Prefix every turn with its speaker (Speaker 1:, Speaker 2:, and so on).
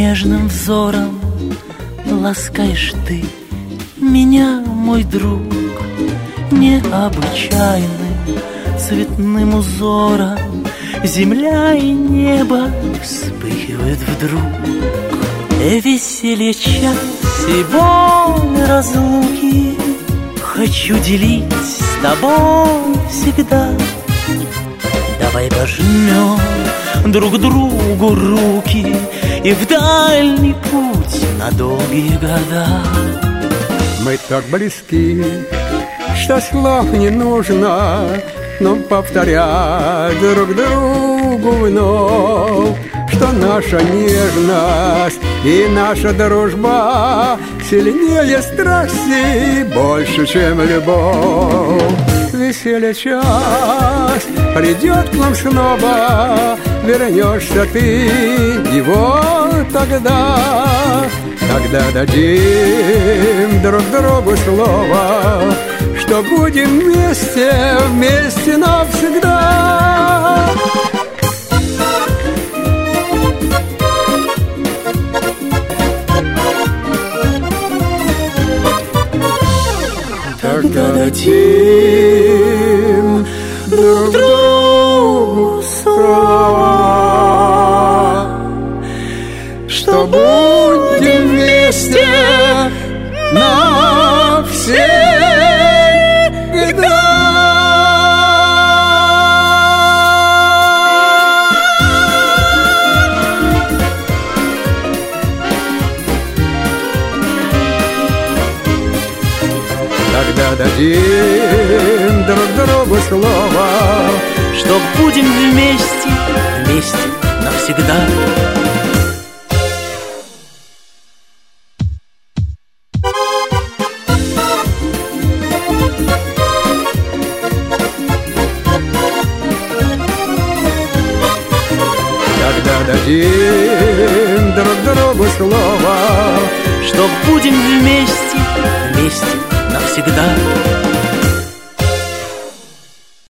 Speaker 1: Нежным взором ласкаешь ты меня, мой друг, необычайным цветным узором. Земля и небо вспыхивают вдруг. Веселье час и боль разлуки хочу делить с тобой всегда. Давай пожмем друг другу руки и в дальний путь на долгие года.
Speaker 2: Мы так близки, что слов не нужно нам повторять друг другу вновь, что наша нежность и наша дружба сильнее страсти, больше, чем любовь. Веселье час придет к нам снова, вернешься ты, и вот тогда дадим друг другу слово, что будем вместе, вместе навсегда. Тогда дадим друг другу слова, что будем вместе навсегда. Тогда дадим друг другу слово,
Speaker 1: что будем вместе, вместе навсегда.
Speaker 2: Тогда дадим друг другу слово,
Speaker 1: что будем вместе, вместе навсегда.